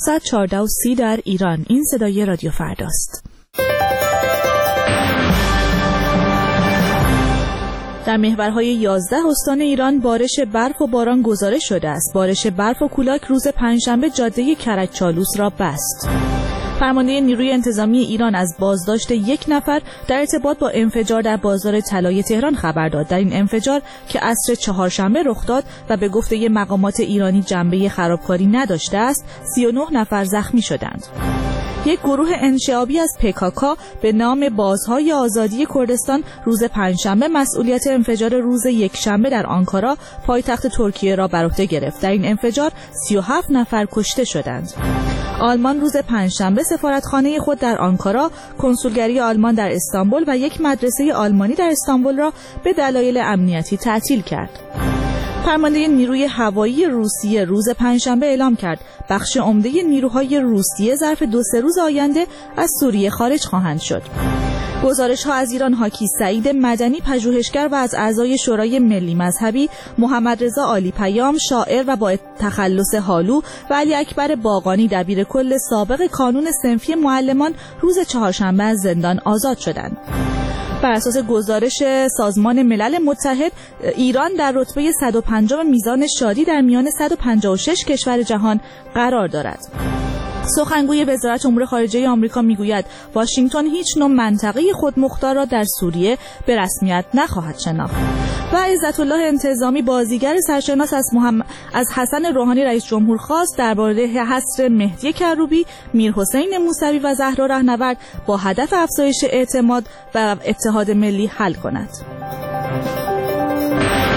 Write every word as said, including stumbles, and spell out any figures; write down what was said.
ساعت چهارده و سی در ایران. این صدای رادیو فرداست. در محورهای یازده استان ایران بارش برف و باران گزارش شده است. بارش برف و کولاک روز پنجشنبه جاده کرج چالوس را بست. فرمانده نیروی انتظامی ایران از بازداشت یک نفر در ارتباط با انفجار در بازار طلای تهران خبر داد. در این انفجار که عصر چهارشنبه رخ داد و به گفته مقامات ایرانی جنبه خرابکاری نداشته است، سی و نه نفر زخمی شدند. یک گروه انشعابی از پکاکا به نام بازهای آزادی کردستان روز پنجشنبه مسئولیت انفجار روز یکشنبه در آنکارا پایتخت ترکیه را بر عهده گرفت. در این انفجار سی و هفت نفر کشته شدند. آلمان روز پنجشنبه سفارتخانه خود در آنکارا، کنسولگری آلمان در استانبول و یک مدرسه آلمانی در استانبول را به دلایل امنیتی تعطیل کرد. فرمانده نیروی هوایی روسیه روز پنجشنبه اعلام کرد بخش عمده نیروهای روسیه ظرف دو سه روز آینده از سوریه خارج خواهند شد. گزارش‌ها از ایران حاکی سعید مدنی پژوهشگر و از اعضای شورای ملی مذهبی، محمد رضا عالی پیام شاعر و با تخلص حالو و علی اکبر باقانی دبیرکل سابق کانون صنفی معلمان روز چهارشنبه از زندان آزاد شدند. بر اساس گزارش سازمان ملل متحد، ایران در رتبه صد و پنجم میزان شادی در میان صد و پنجاه و شش کشور جهان قرار دارد. سخنگوی وزارت امور خارجه آمریکا میگوید واشنگتن هیچ نوع منطقه خودمختار را در سوریه به رسمیت نخواهد شناخت. و عزت الله انتظامی بازیگر سرشناس از محمد از حسن روحانی رئیس جمهور خواست درباره حصر مهدی کروبی، میرحسین موسوی و زهرا رهنورد با هدف افزایش اعتماد و اتحاد ملی حل کند.